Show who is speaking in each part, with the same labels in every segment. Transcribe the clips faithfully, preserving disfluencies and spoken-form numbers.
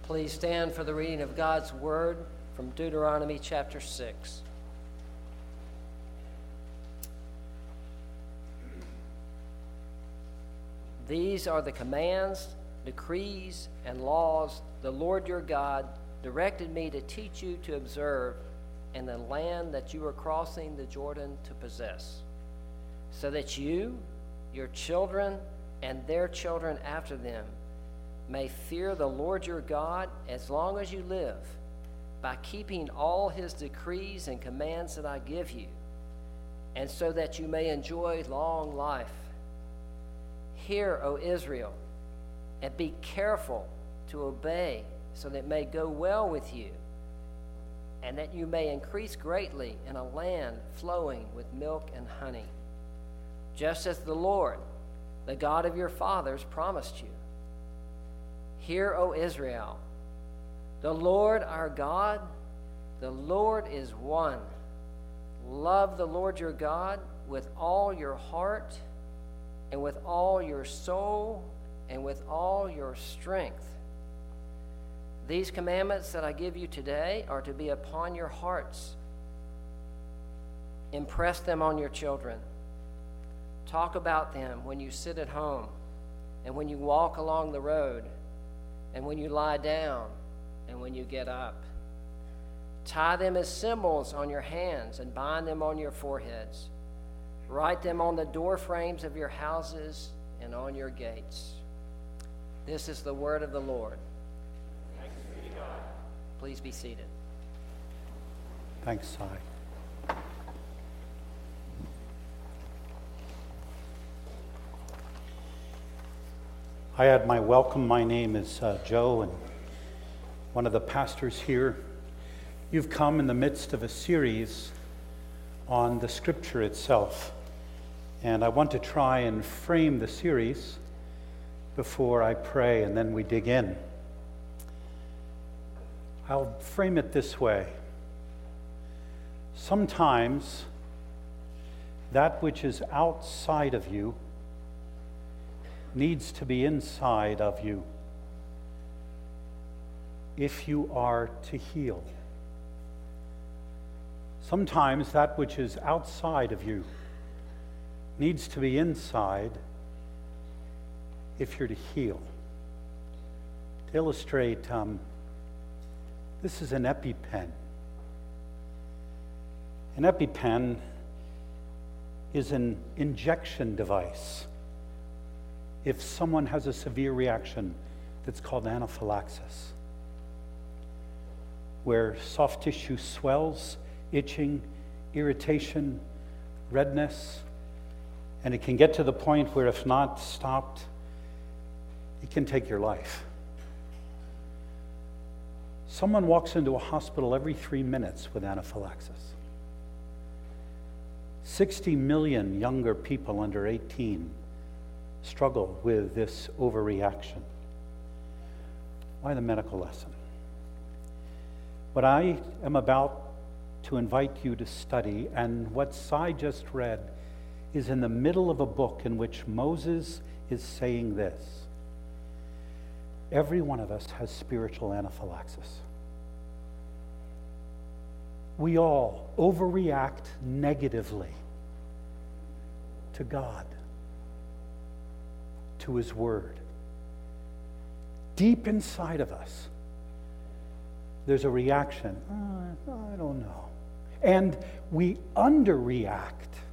Speaker 1: Please stand for the reading of God's Word from Deuteronomy chapter six. These are the commands, decrees, and laws the Lord your God directed me to teach you to observe in the land that you are crossing the Jordan to possess, so that you, your children, and their children after them may fear the Lord your God as long as you live, by keeping all his decrees and commands that I give you, and so that you may enjoy long life. Hear, O Israel, and be careful to obey, so that it may go well with you, and that you may increase greatly in a land flowing with milk and honey, just as the Lord, the God of your fathers, promised you. Hear, O Israel, the Lord our God, the Lord is one. Love the Lord your God with all your heart and with all your soul and with all your strength. These commandments that I give you today are to be upon your hearts. Impress them on your children. Talk about them when you sit at home and when you walk along the road and when you lie down and when you get up. Tie them as symbols on your hands and bind them on your foreheads. Write them on the door frames of your houses and on your gates. This is the word of the Lord. Thanks be to God. Please be seated.
Speaker 2: Thanks, Si. I add my welcome. My name is uh, Joe, and one of the pastors here. You've come in the midst of a series on the Scripture itself, and I want to try and frame the series before I pray, and then we dig in. I'll frame it this way. Sometimes that which is outside of you needs to be inside of you if you are to heal. Sometimes that which is outside of you needs to be inside if you're to heal. To illustrate, um, this is an EpiPen. An EpiPen is an injection device if someone has a severe reaction that's called anaphylaxis, where soft tissue swells, itching, irritation, redness, and it can get to the point where if not stopped, it can take your life. Someone walks into a hospital every three minutes with anaphylaxis. sixty million younger people under eighteen struggle with this overreaction. Why the medical lesson? What I am about to invite you to study, and what Si just read, is in the middle of a book in which Moses is saying this: every one of us has spiritual anaphylaxis. We all overreact negatively to God, to His Word. Deep inside of us, there's a reaction. Uh, I don't know. And we underreact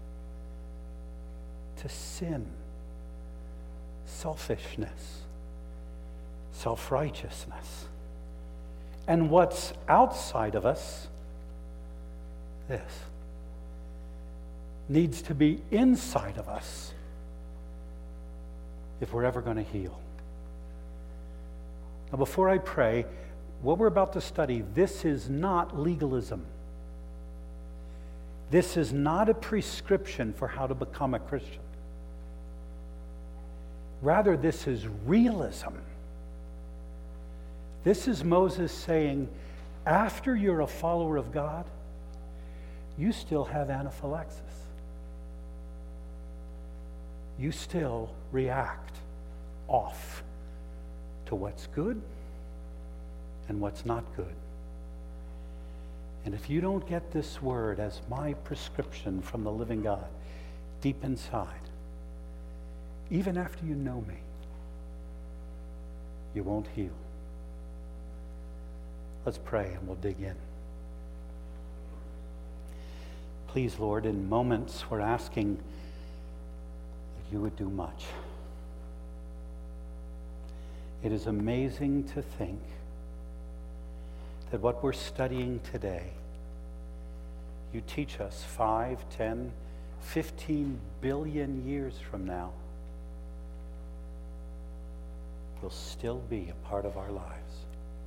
Speaker 2: to sin, selfishness, self-righteousness. And what's outside of us, this, needs to be inside of us if we're ever going to heal. Now, before I pray, what we're about to study, this is not legalism. This is not a prescription for how to become a Christian. Rather, this is realism. This is Moses saying, after you're a follower of God, you still have anaphylaxis. You still react off to what's good and what's not good. And if you don't get this word as my prescription from the living God deep inside, even after you know me, you won't heal. Let's pray and we'll dig in. Please, Lord, in moments we're asking that you would do much. It is amazing to think that what we're studying today, you teach us five, ten, fifteen billion years from now, will still be a part of our lives.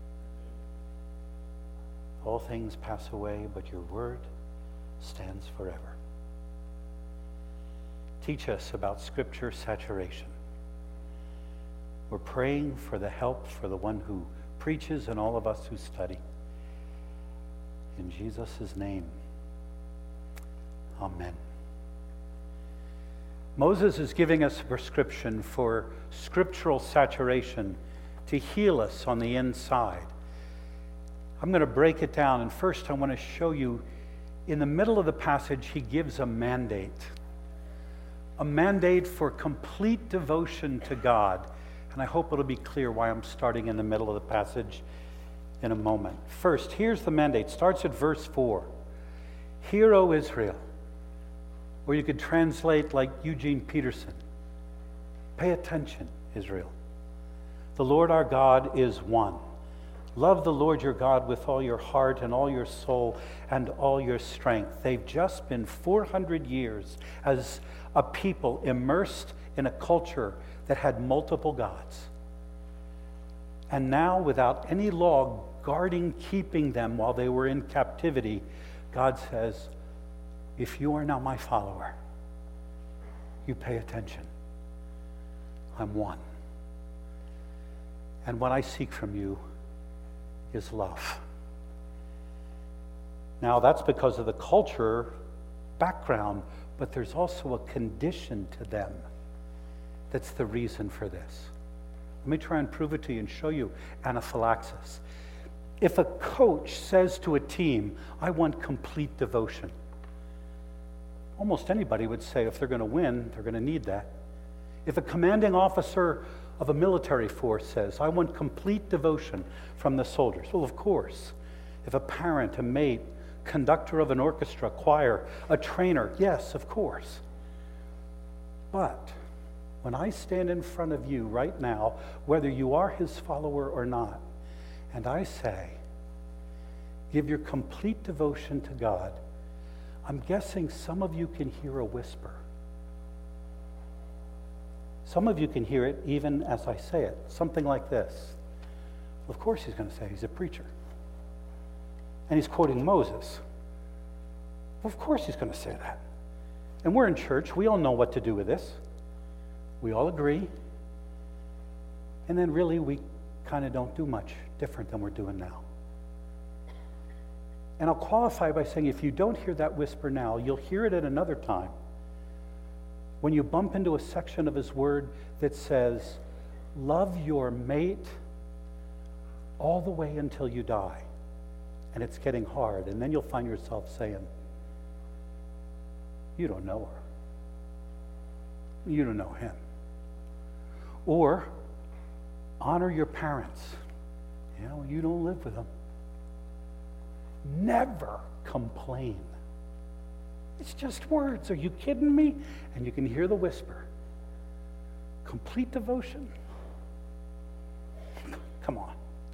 Speaker 2: All things pass away, but your word stands forever. Teach us about Scripture saturation. We're praying for the help for the one who preaches and all of us who study. In Jesus' name, amen. Moses is giving us a prescription for scriptural saturation to heal us on the inside. I'm going to break it down, and first I want to show you, in the middle of the passage, he gives a mandate. A mandate for complete devotion to God. And I hope it'll be clear why I'm starting in the middle of the passage in a moment. First, here's the mandate. Starts at verse four. Hear, O Israel. Or you could translate like Eugene Peterson. Pay attention, Israel. The Lord our God is one. Love the Lord your God with all your heart and all your soul and all your strength. They've just been four hundred years as a people immersed in a culture that had multiple gods. And now, without any law guarding, keeping them while they were in captivity, God says, if you are now my follower, you pay attention. I'm one. And what I seek from you is love. Now, that's because of the culture background, but there's also a condition to them that's the reason for this. Let me try and prove it to you and show you anaphylaxis. If a coach says to a team, I want complete devotion, almost anybody would say if they're going to win, they're going to need that. If a commanding officer of a military force says, I want complete devotion from the soldiers, well, of course. If a parent, a mate, conductor of an orchestra, choir, a trainer, yes, of course. But when I stand in front of you right now, whether you are his follower or not, and I say, give your complete devotion to God, I'm guessing some of you can hear a whisper. Some of you can hear it even as I say it, something like this. Well, of course he's going to say he's a preacher. And he's quoting Moses. Well, of course he's going to say that. And we're in church. We all know what to do with this. We all agree. And then really we kind of don't do much different than we're doing now. And I'll qualify by saying if you don't hear that whisper now, you'll hear it at another time. When you bump into a section of his word that says, love your mate all the way until you die. And it's getting hard. And then you'll find yourself saying, you don't know her. You don't know him. Or, honor your parents. You know, you don't live with them. Never complain. It's just words. Are you kidding me? And you can hear the whisper. Complete devotion. Come on.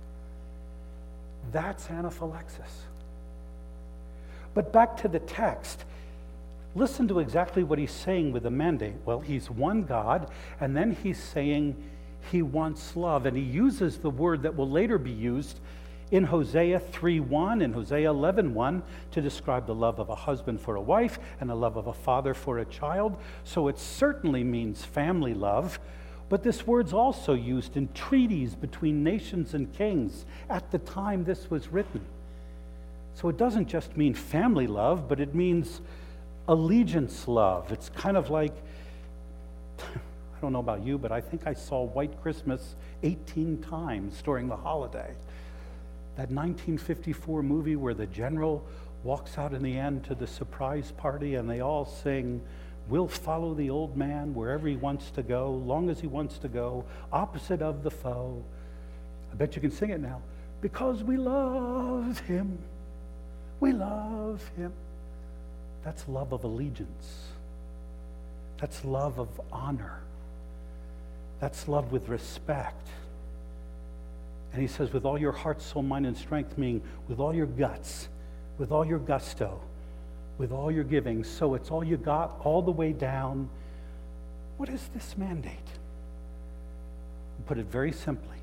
Speaker 2: That's anaphylaxis. But back to the text. Listen to exactly what he's saying with the mandate. Well, he's one God, and then he's saying he wants love. And he uses the word that will later be used in Hosea three one and Hosea eleven one to describe the love of a husband for a wife and the love of a father for a child. So it certainly means family love. But this word's also used in treaties between nations and kings at the time this was written. So it doesn't just mean family love, but it means allegiance love. It's kind of like, I don't know about you, but I think I saw White Christmas eighteen times during the holiday. That nineteen fifty-four movie where the general walks out in the end to the surprise party and they all sing, "We'll follow the old man wherever he wants to go, long as he wants to go, opposite of the foe." I bet you can sing it now. Because we love him. We love him. That's love of allegiance. That's love of honor. That's love with respect. And he says, with all your heart, soul, mind, and strength, meaning with all your guts, with all your gusto, with all your giving. So it's all you got, all the way down. What is this mandate? I'll put it very simply.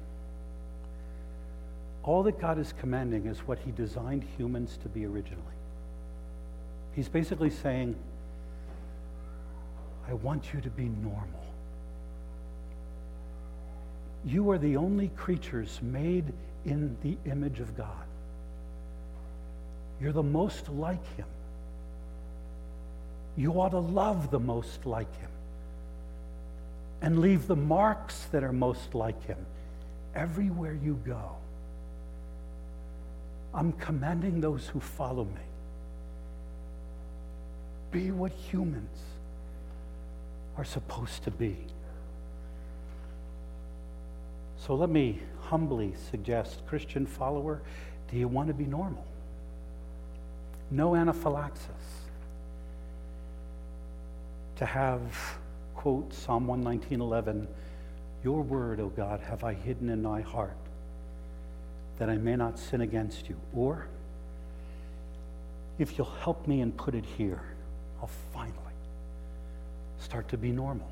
Speaker 2: All that God is commanding is what he designed humans to be originally. He's basically saying, I want you to be normal. You are the only creatures made in the image of God. You're the most like him. You ought to love the most like him and leave the marks that are most like him everywhere you go. I'm commanding those who follow me. Be what humans are supposed to be. So let me humbly suggest, Christian follower, do you want to be normal? No anaphylaxis. To have, quote, Psalm one nineteen eleven, your word, O God, have I hidden in my heart, that I may not sin against you. Or, if you'll help me and put it here, I'll finally start to be normal.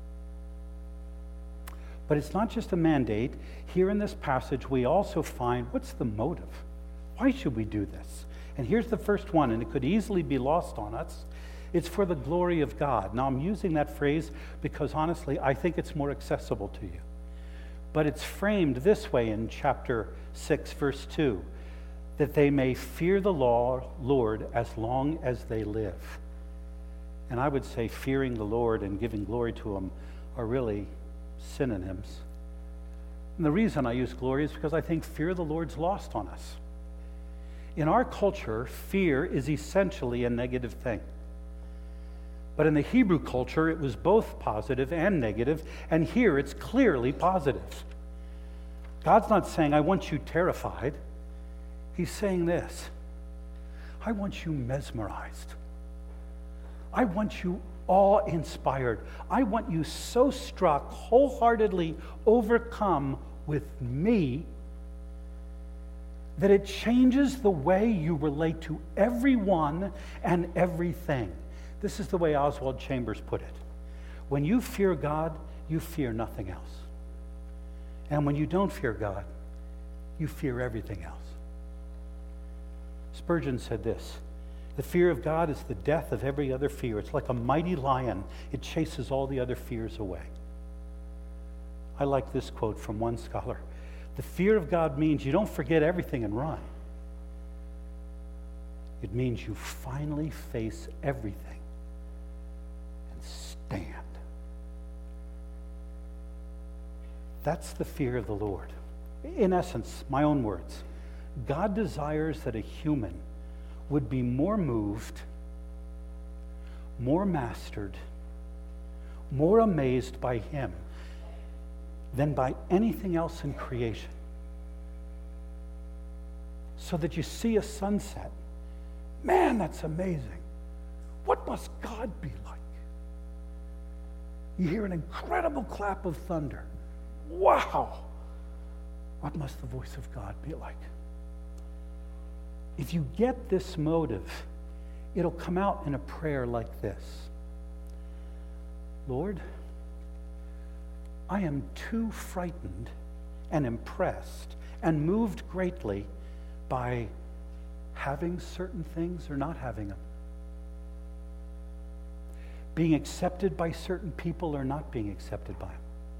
Speaker 2: But it's not just a mandate. Here in this passage, we also find, what's the motive? Why should we do this? And here's the first one, and it could easily be lost on us. It's for the glory of God. Now, I'm using that phrase because, honestly, I think it's more accessible to you. But it's framed this way in chapter six, verse two, that they may fear the law, Lord as long as they live. And I would say fearing the Lord and giving glory to him are really synonyms. And the reason I use glory is because I think fear of the Lord's lost on us. In our culture, fear is essentially a negative thing. But in the Hebrew culture, it was both positive and negative, and here it's clearly positive. God's not saying, I want you terrified. He's saying this, I want you mesmerized. I want you awe-inspired. I want you so struck, wholeheartedly overcome with me, that it changes the way you relate to everyone and everything. This is the way Oswald Chambers put it. When you fear God, you fear nothing else. And when you don't fear God, you fear everything else. Spurgeon said this, the fear of God is the death of every other fear. It's like a mighty lion. It chases all the other fears away. I like this quote from one scholar. The fear of God means you don't forget everything and run. It means you finally face everything and stand. That's the fear of the Lord. In essence, my own words, God desires that a human would be more moved, more mastered, more amazed by him than by anything else in creation. So that you see a sunset. Man, that's amazing. What must God be like? You hear an incredible clap of thunder. Wow! What must the voice of God be like? If you get this motive, it'll come out in a prayer like this. Lord, I am too frightened and impressed and moved greatly by having certain things or not having them. Being accepted by certain people or not being accepted by them.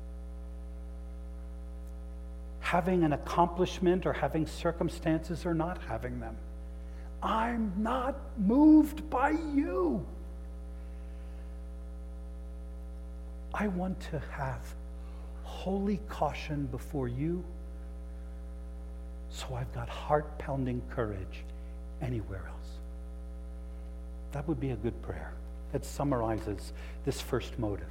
Speaker 2: Having an accomplishment or having circumstances or not having them. I'm not moved by you. I want to have holy caution before you so I've got heart-pounding courage anywhere else. That would be a good prayer that summarizes this first motive.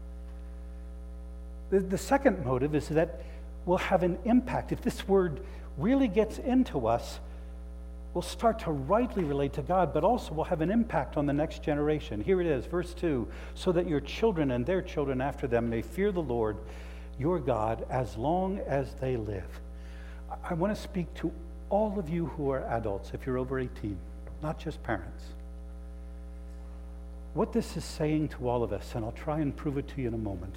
Speaker 2: The, the second motive is that we'll have an impact. If this word really gets into us, we'll start to rightly relate to God, but also we'll have an impact on the next generation. Here it is, verse two, so that your children and their children after them may fear the Lord, your God, as long as they live. I, I want to speak to all of you who are adults, if you're over eighteen, not just parents. What this is saying to all of us, and I'll try and prove it to you in a moment,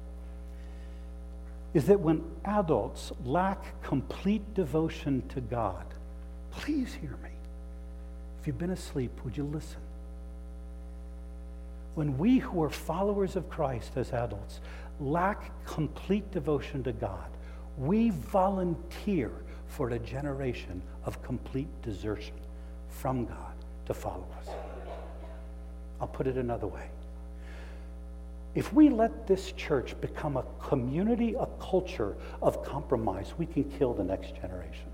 Speaker 2: is that when adults lack complete devotion to God, please hear me. If you've been asleep, would you listen? When we who are followers of Christ as adults lack complete devotion to God, we volunteer for a generation of complete desertion from God to follow us. I'll put it another way. If we let this church become a community, a culture of compromise, we can kill the next generation.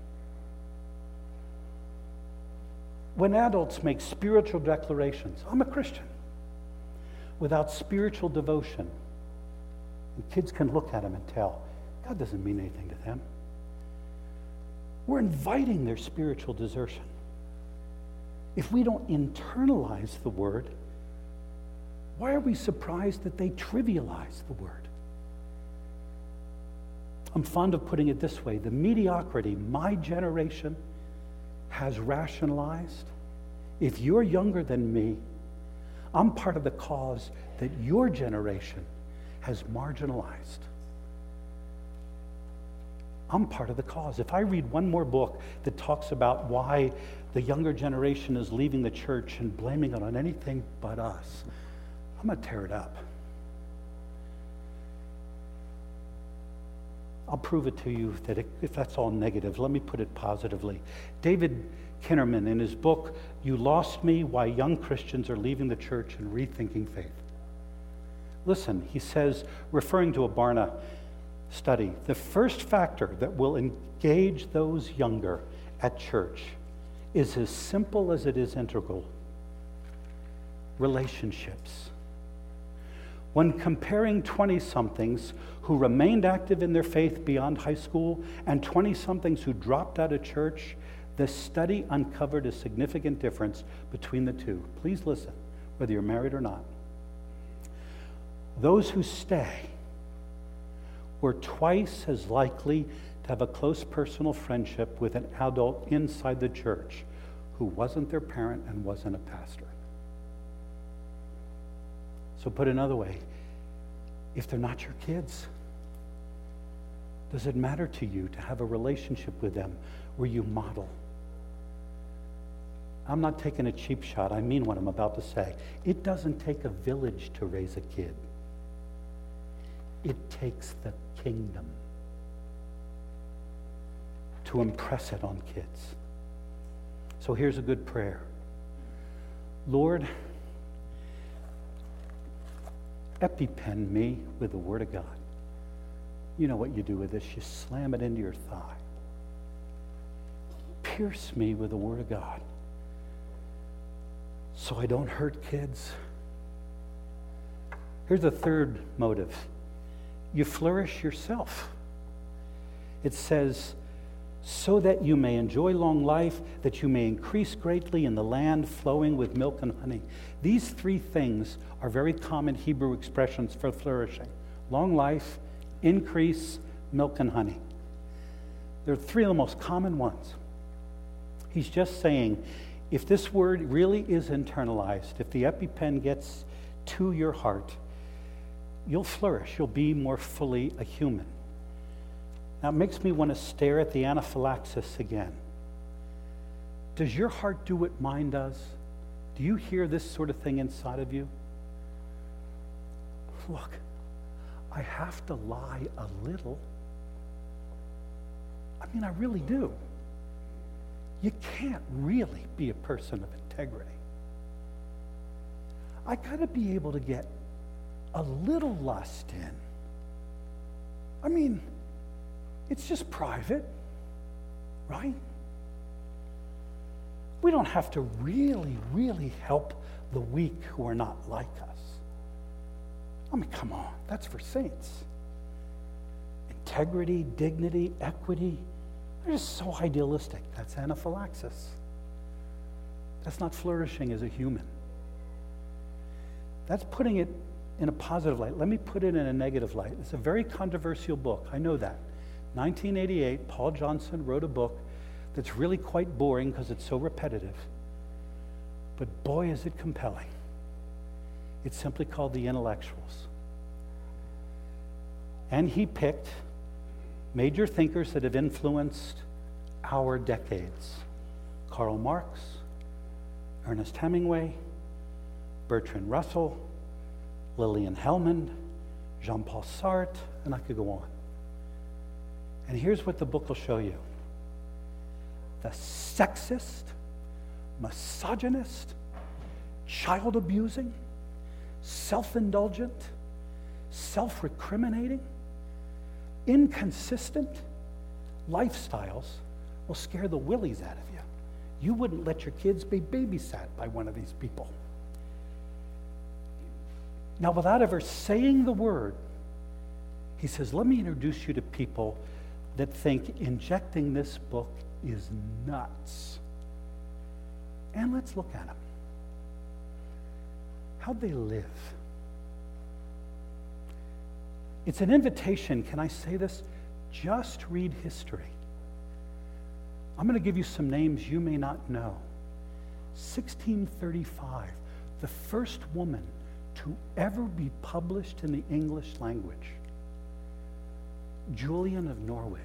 Speaker 2: When adults make spiritual declarations, I'm a Christian, without spiritual devotion, and kids can look at them and tell, God doesn't mean anything to them. We're inviting their spiritual desertion. If we don't internalize the word, why are we surprised that they trivialize the word? I'm fond of putting it this way. The mediocrity my generation has rationalized, if you're younger than me, I'm part of the cause that your generation has marginalized. I'm part of the cause. If I read one more book that talks about why the younger generation is leaving the church and blaming it on anything but us, I'm going to tear it up. I'll prove it to you that it, if that's all negative, let me put it positively. David Kinnerman, in his book, You Lost Me, Why Young Christians Are Leaving the Church and Rethinking Faith. Listen, he says, referring to a Barna study, the first factor that will engage those younger at church is as simple as it is integral. Relationships. When comparing twenty-somethings who remained active in their faith beyond high school and twenty-somethings who dropped out of church, the study uncovered a significant difference between the two. Please listen, whether you're married or not. Those who stay were twice as likely to have a close personal friendship with an adult inside the church who wasn't their parent and wasn't a pastor. So put another way, if they're not your kids, does it matter to you to have a relationship with them where you model? I'm not taking a cheap shot. I mean what I'm about to say. It doesn't take a village to raise a kid. It takes the kingdom to impress it on kids. So here's a good prayer. Lord, EpiPen me with the Word of God. You know what you do with this. You slam it into your thigh. Pierce me with the Word of God so I don't hurt kids. Here's a third motive. You flourish yourself. It says, so that you may enjoy long life, that you may increase greatly in the land flowing with milk and honey. These three things are very common Hebrew expressions for flourishing. Long life, increase, milk and honey. They're three of the most common ones. He's just saying, if this word really is internalized, if the EpiPen gets to your heart, you'll flourish. You'll be more fully a human. Now, it makes me want to stare at the anaphylaxis again. Does your heart do what mine does? Do you hear this sort of thing inside of you? Look, I have to lie a little. I mean, I really do. You can't really be a person of integrity. I got to be able to get a little lust in. I mean, it's just private, right? We don't have to really, really help the weak who are not like us. I mean, come on, that's for saints. Integrity, dignity, equity, they're just so idealistic. That's anaphylaxis. That's not flourishing as a human. That's putting it in a positive light. Let me put it in a negative light. It's a very controversial book. I know that. nineteen eighty-eight, Paul Johnson wrote a book that's really quite boring because it's so repetitive. But boy, is it compelling. It's simply called The Intellectuals. And he picked major thinkers that have influenced our decades. Karl Marx, Ernest Hemingway, Bertrand Russell, Lillian Hellman, Jean-Paul Sartre, and I could go on. And here's what the book will show you. The sexist, misogynist, child-abusing, self-indulgent, self-recriminating, inconsistent lifestyles will scare the willies out of you. You wouldn't let your kids be babysat by one of these people. Now, without ever saying the word, he says, let me introduce you to people that think injecting this book is nuts. And let's look at them. How'd they live? It's an invitation, can I say this? Just read history. I'm going to give you some names you may not know. sixteen thirty-five, the first woman to ever be published in the English language. Julian of Norwich.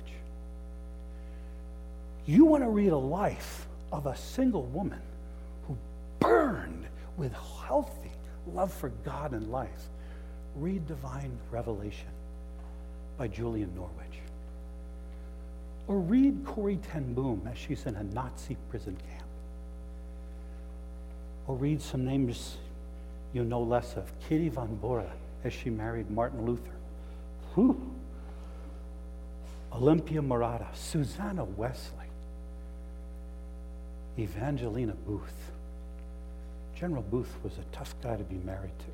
Speaker 2: You want to read a life of a single woman who burned with healthy love for God and life. Read Divine Revelation by Julian Norwich. Or read Corrie ten Boom as she's in a Nazi prison camp. Or read some names you know less of. Kitty von Bora as she married Martin Luther. Whew. Olympia Murata, Susanna Wesley, Evangelina Booth. General Booth was a tough guy to be married to.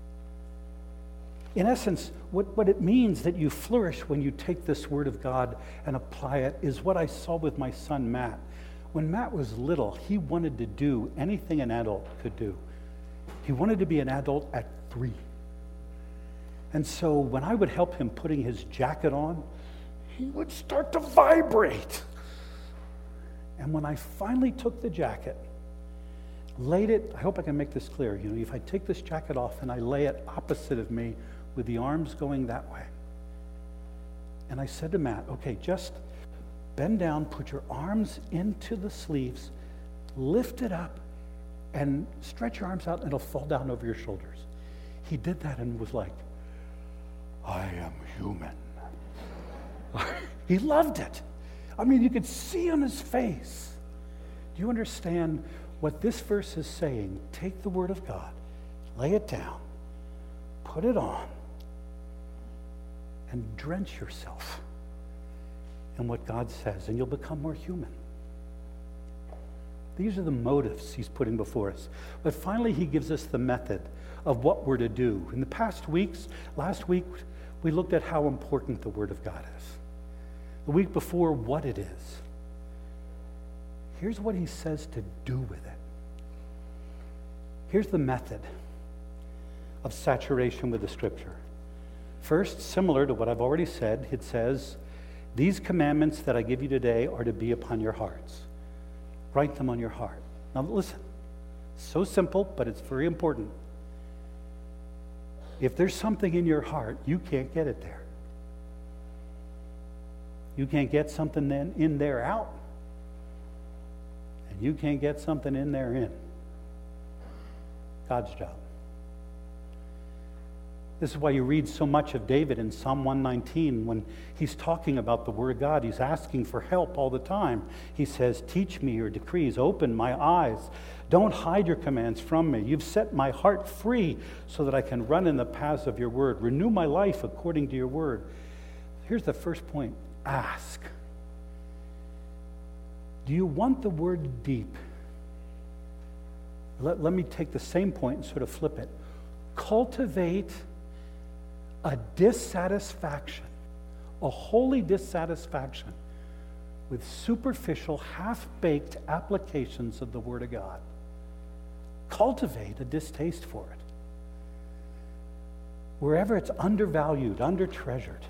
Speaker 2: In essence, what, what it means that you flourish when you take this word of God and apply it is what I saw with my son Matt. When Matt was little, he wanted to do anything an adult could do. He wanted to be an adult at three. And so when I would help him putting his jacket on, he would start to vibrate. And when I finally took the jacket, laid it, I hope I can make this clear, you know, if I take this jacket off and I lay it opposite of me with the arms going that way. And I said to Matt, okay, just bend down, put your arms into the sleeves, lift it up, and stretch your arms out, and it'll fall down over your shoulders. He did that and was like, I am human. He loved it. I mean, you could see on his face. Do you understand what this verse is saying? Take the word of God, lay it down, put it on, and drench yourself in what God says, and you'll become more human. These are the motives he's putting before us. But finally, he gives us the method of what we're to do. In the past weeks, last week, we looked at how important the word of God is. The week before, what it is. Here's what he says to do with it. Here's the method of saturation with the Scripture. First, similar to what I've already said, it says, these commandments that I give you today are to be upon your hearts. Write them on your heart. Now listen, so simple, but it's very important. If there's something in your heart, you can't get it there. You can't get something then in there out. And you can't get something in there in. God's job. This is why you read so much of David in Psalm one nineteen when he's talking about the Word of God. He's asking for help all the time. He says, teach me your decrees, open my eyes. Don't hide your commands from me. You've set my heart free so that I can run in the paths of your word. Renew my life according to your word. Here's the first point. Ask. Do you want the word deep? Let, let me take the same point and sort of flip it. Cultivate a dissatisfaction, a holy dissatisfaction with superficial, half-baked applications of the Word of God. Cultivate a distaste for it. Wherever it's undervalued, under-treasured.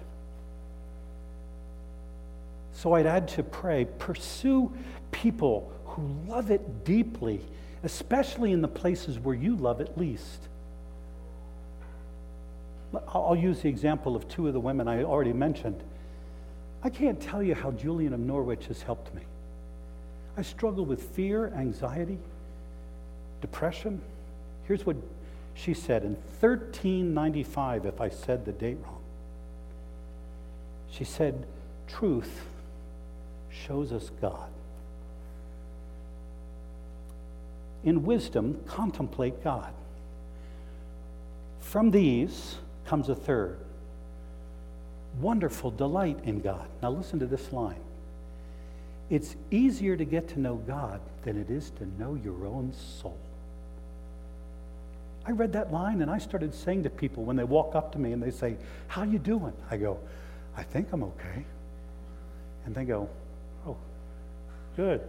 Speaker 2: So I'd add to pray, pursue people who love it deeply, especially in the places where you love it least. I'll use the example of two of the women I already mentioned. I can't tell you how Julian of Norwich has helped me. I struggle with fear, anxiety, depression. Here's what she said in thirteen ninety-five, if I said the date wrong. She said, truth shows us God. In wisdom, contemplate God. From these comes a third. Wonderful delight in God. Now listen to this line. It's easier to get to know God than it is to know your own soul. I read that line and I started saying to people when they walk up to me and they say, how you doing? I go, I think I'm okay. And they go, oh, good.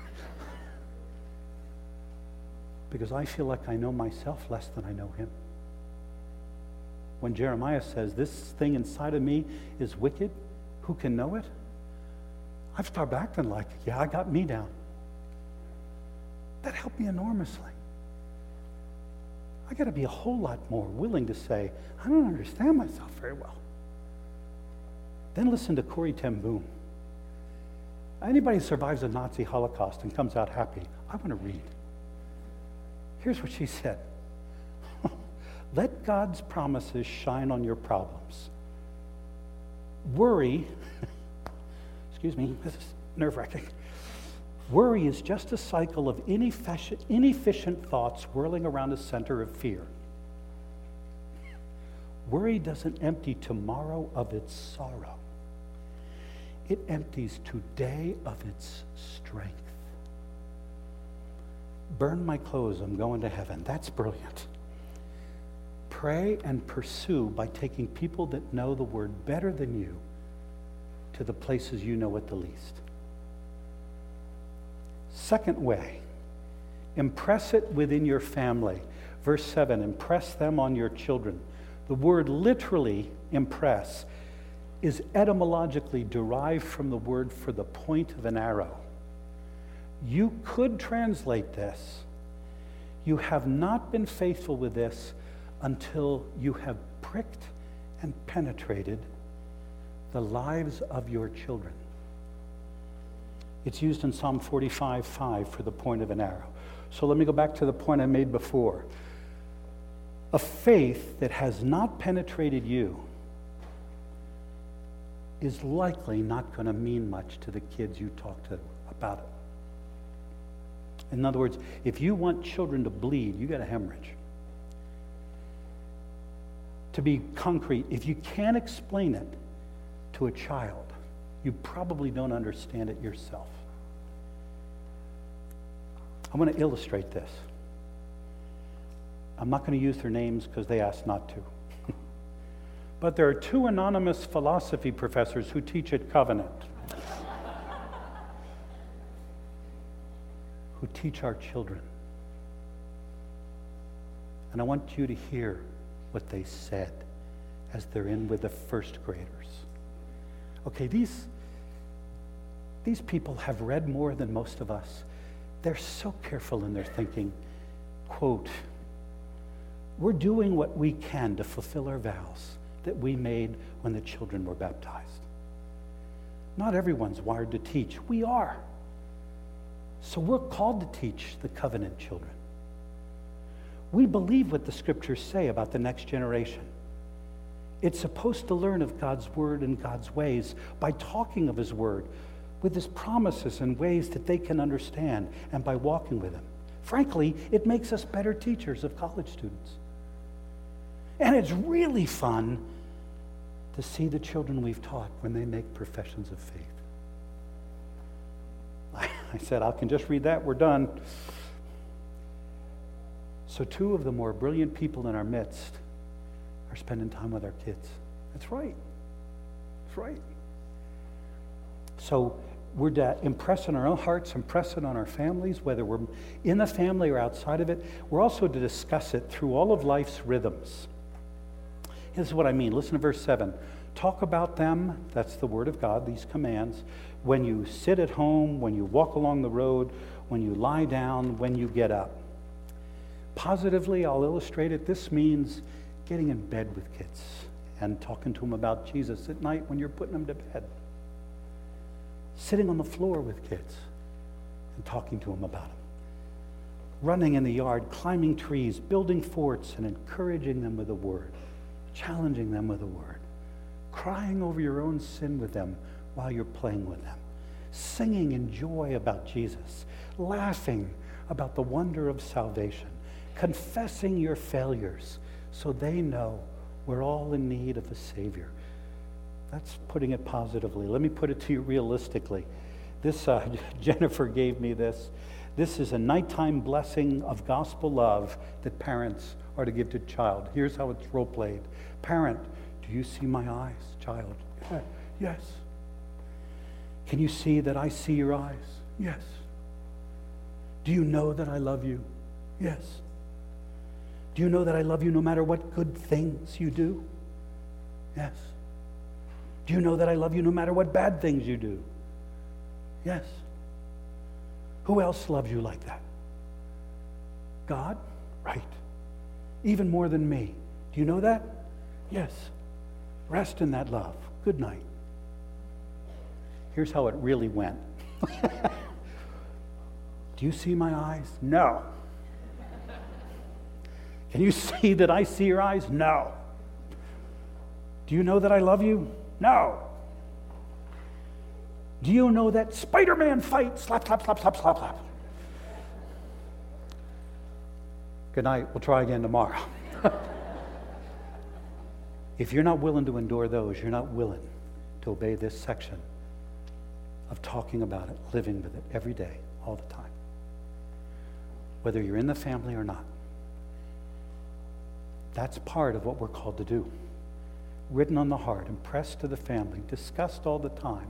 Speaker 2: Because I feel like I know myself less than I know him. When Jeremiah says, this thing inside of me is wicked, who can know it? I've started acting like, yeah, I got me down. That helped me enormously. I got to be a whole lot more willing to say, I don't understand myself very well. Then listen to Corrie ten Boom. Anybody who survives a Nazi Holocaust and comes out happy, I want to read. Here's what she said. Let God's promises shine on your problems. Worry, excuse me, this is nerve-wracking. Worry is just a cycle of inefficient, inefficient thoughts whirling around a center of fear. Worry doesn't empty tomorrow of its sorrow. It empties today of its strength. Burn my clothes, I'm going to heaven. That's brilliant. Pray and pursue by taking people that know the word better than you to the places you know it the least. Second way, impress it within your family. Verse seven, impress them on your children. The word literally, impress, is etymologically derived from the word for the point of an arrow. You could translate this, you have not been faithful with this until you have pricked and penetrated the lives of your children. It's used in Psalm forty-five five for the point of an arrow. So let me go back to the point I made before. A faith that has not penetrated you is likely not going to mean much to the kids you talk to about it. In other words, if you want children to bleed, you got a hemorrhage. To be concrete, if you can't explain it to a child, you probably don't understand it yourself. I want to illustrate this. I'm not going to use their names because they asked not to. But there are two anonymous philosophy professors who teach at Covenant, who teach our children. And I want you to hear what they said as they're in with the first graders. Okay, these, these people have read more than most of us. They're so careful in their thinking. Quote, we're doing what we can to fulfill our vows that we made when the children were baptized. Not everyone's wired to teach. We are. So we're called to teach the covenant children. We believe what the scriptures say about the next generation. It's supposed to learn of God's word and God's ways by talking of his word, with his promises and ways that they can understand, and by walking with him. Frankly, it makes us better teachers of college students. And it's really fun to see the children we've taught when they make professions of faith. I said, I can just read that, we're done. So two of the more brilliant people in our midst are spending time with our kids. That's right. That's right. So we're to impress on our own hearts, impress it on our families, whether we're in the family or outside of it. We're also to discuss it through all of life's rhythms. This is what I mean. Listen to verse seven. Talk about them, that's the word of God, these commands, when you sit at home, when you walk along the road, when you lie down, when you get up. Positively, I'll illustrate it. This means getting in bed with kids and talking to them about Jesus at night when you're putting them to bed. Sitting on the floor with kids and talking to them about him. Running in the yard, climbing trees, building forts, and encouraging them with a word. Challenging them with a word. Crying over your own sin with them while you're playing with them. Singing in joy about Jesus. Laughing about the wonder of salvation. Confessing your failures so they know we're all in need of a Savior. That's putting it positively. Let me put it to you realistically. This, uh, Jennifer gave me this. This is a nighttime blessing of gospel love that parents are to give to child. Here's how it's role played. Parent, do you see my eyes? Child, yeah. Yes. Can you see that I see your eyes? Yes. Do you know that I love you? Yes. Do you know that I love you no matter what good things you do? Yes. Do you know that I love you no matter what bad things you do? Yes. Who else loves you like that? God? Right. Even more than me. Do you know that? Yes. Rest in that love. Good night. Here's how it really went. Do you see my eyes? No. Can you see that I see your eyes? No. Do you know that I love you? No. Do you know that Spider-Man fight? Slap, slap, slap, slap, slap, slap. Good night. We'll try again tomorrow. If you're not willing to endure those, you're not willing to obey this section of talking about it, living with it every day, all the time. Whether you're in the family or not. That's part of what we're called to do. Written on the heart, impressed to the family, discussed all the time.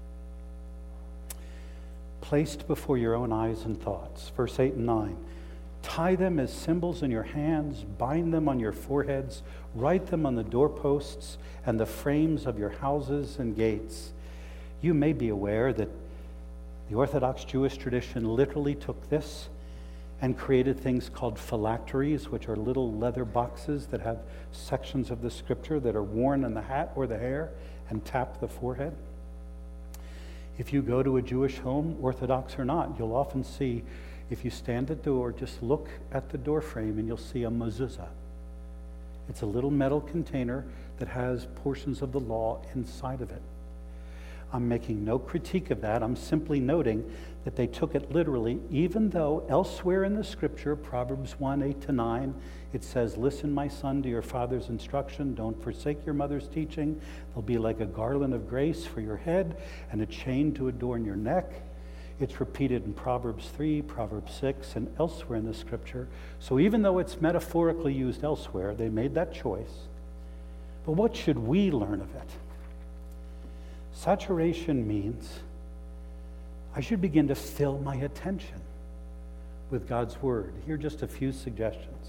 Speaker 2: Placed before your own eyes and thoughts. Verse eight and nine. Tie them as symbols in your hands, bind them on your foreheads, write them on the doorposts and the frames of your houses and gates. You may be aware that the Orthodox Jewish tradition literally took this and created things called phylacteries, which are little leather boxes that have sections of the scripture that are worn in the hat or the hair and tap the forehead. If you go to a Jewish home, Orthodox or not, you'll often see, if you stand at the door, just look at the door frame and you'll see a mezuzah. It's a little metal container that has portions of the law inside of it. I'm making no critique of that. I'm simply noting that they took it literally, even though elsewhere in the scripture, Proverbs one, eight to nine, it says, listen, my son, to your father's instruction. Don't forsake your mother's teaching. They'll be like a garland of grace for your head and a chain to adorn your neck. It's repeated in Proverbs three, Proverbs six, and elsewhere in the scripture. So even though it's metaphorically used elsewhere, they made that choice. But what should we learn of it? Saturation means I should begin to fill my attention with God's Word. Here are just a few suggestions.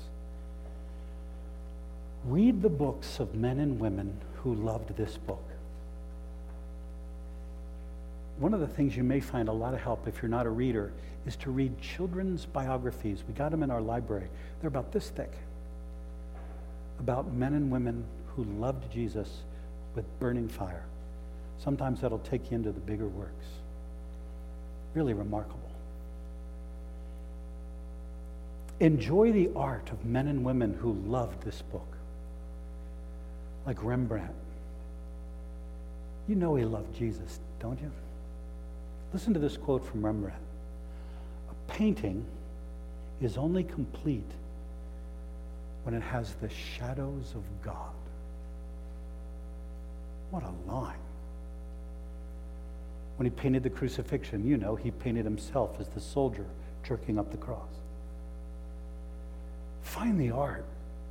Speaker 2: Read the books of men and women who loved this book. One of the things you may find a lot of help if you're not a reader is to read children's biographies. We got them in our library. They're about this thick. About men and women who loved Jesus with burning fire. Sometimes that'll take you into the bigger works. Really remarkable. Enjoy the art of men and women who loved this book. Like Rembrandt. You know he loved Jesus, don't you? Listen to this quote from Rembrandt. A painting is only complete when it has the shadows of God. What a line. When he painted the crucifixion, you know, he painted himself as the soldier jerking up the cross. Find the art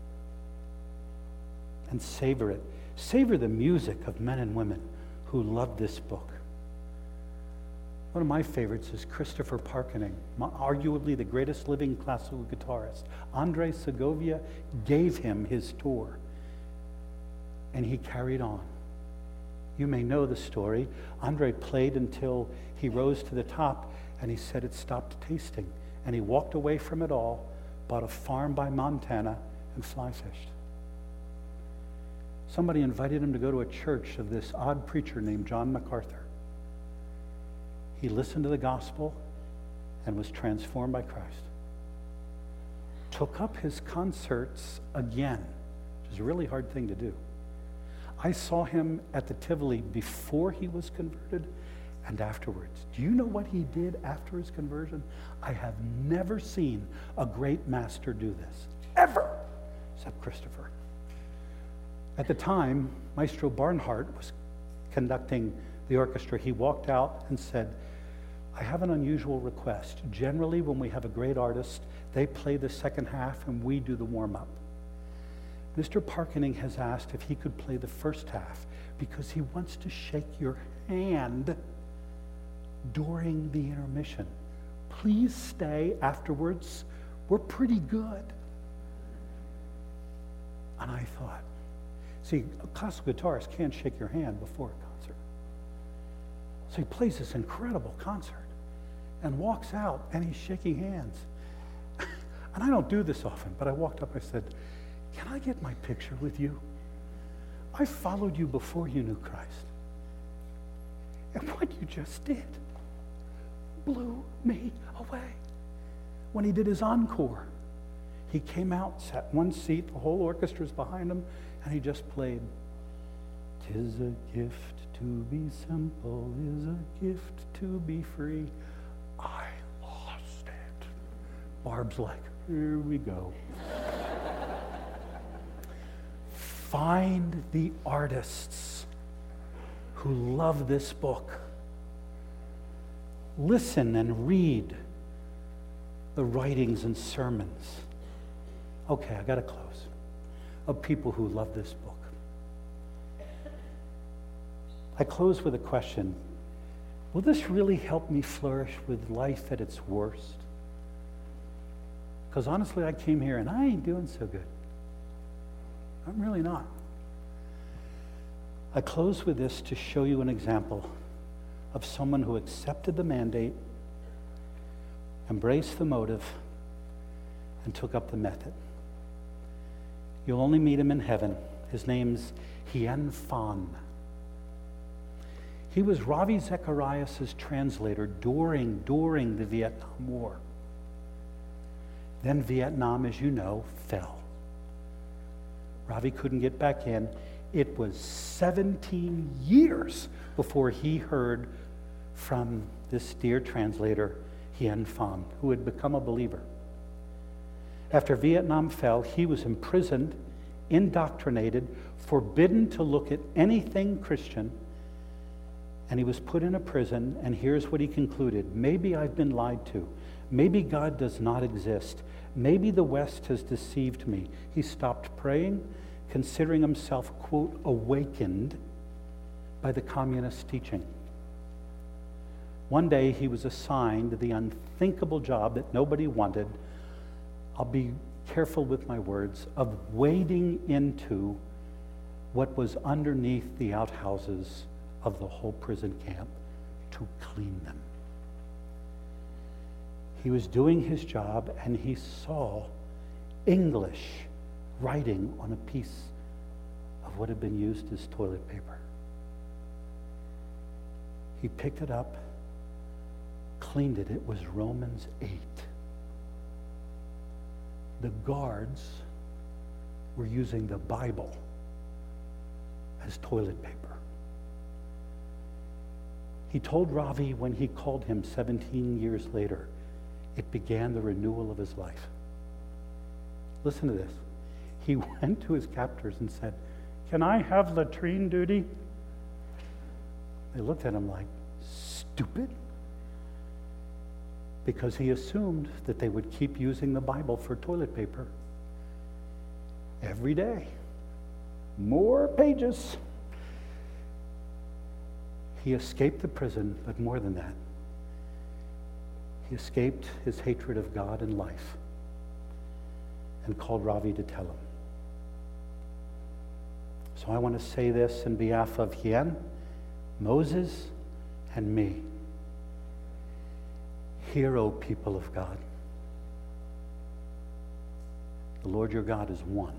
Speaker 2: and savor it. Savor the music of men and women who loved this book. One of my favorites is Christopher Parkening, arguably the greatest living classical guitarist. Andre Segovia gave him his tour, and he carried on. You may know the story. Andre played until he rose to the top, and he said it stopped tasting. And he walked away from it all, bought a farm by Montana, and fly fished. Somebody invited him to go to a church of this odd preacher named John MacArthur. He listened to the gospel and was transformed by Christ. Took up his concerts again, which is a really hard thing to do. I saw him at the Tivoli before he was converted and afterwards. Do you know what he did after his conversion? I have never seen a great master do this, ever, except Christopher. At the time, Maestro Barnhart was conducting the orchestra. He walked out and said, I have an unusual request. Generally, when we have a great artist, they play the second half and we do the warm-up. Mister Parkening has asked if he could play the first half because he wants to shake your hand during the intermission. Please stay afterwards. We're pretty good. And I thought, see, a classical guitarist can't shake your hand before a concert. So he plays this incredible concert and walks out and he's shaking hands. And I don't do this often, but I walked up, I said, can I get my picture with you? I followed you before you knew Christ. And what you just did blew me away. When he did his encore, he came out, sat one seat, the whole orchestra's behind him, and he just played, "'Tis a gift to be simple, is a gift to be free." I lost it. Barb's like, here we go. Find the artists who love this book. Listen and read the writings and sermons. Okay, I got to close. Of people who love this book. I close with a question. Will this really help me flourish with life at its worst? Because honestly, I came here and I ain't doing so good. I'm really not. I close with this to show you an example of someone who accepted the mandate, embraced the motive, and took up the method. You'll only meet him in heaven. His name's Hien Phan. He was Ravi Zacharias' translator during, during the Vietnam War. Then Vietnam, as you know, fell. Ravi couldn't get back in. It was seventeen years before he heard from this dear translator, Hien Phan, who had become a believer. After Vietnam fell, he was imprisoned, indoctrinated, forbidden to look at anything Christian, and he was put in a prison, and here's what he concluded. Maybe I've been lied to. Maybe God does not exist. Maybe the West has deceived me. He stopped praying, considering himself, quote, awakened by the communist teaching. One day he was assigned the unthinkable job that nobody wanted, I'll be careful with my words, of wading into what was underneath the outhouses of the whole prison camp to clean them. He was doing his job and he saw English writing on a piece of what had been used as toilet paper. He picked it up, cleaned it. It was Romans eight. The guards were using the Bible as toilet paper. He told Ravi when he called him seventeen years later, it began the renewal of his life. Listen to this. He went to his captors and said, "Can I have latrine duty?" They looked at him like, stupid? Because he assumed that they would keep using the Bible for toilet paper every day. More pages. He escaped the prison, but more than that, he escaped his hatred of God and life and called Ravi to tell him. So I want to say this in behalf of Hien, Moses, and me. Hear, O people of God. The Lord your God is one.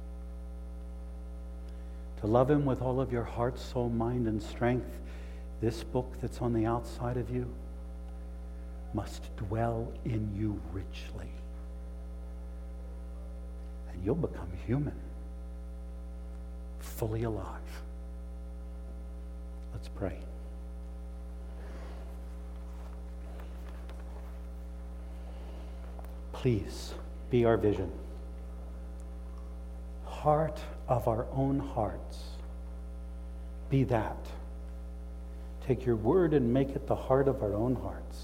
Speaker 2: To love him with all of your heart, soul, mind, and strength, this book that's on the outside of you must dwell in you richly. And you'll become human, fully alive. Let's pray. Please be our vision. Heart of our own hearts. Be that. Take your word and make it the heart of our own hearts,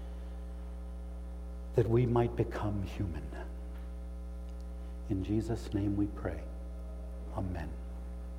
Speaker 2: that we might become human. In Jesus' name we pray. Amen.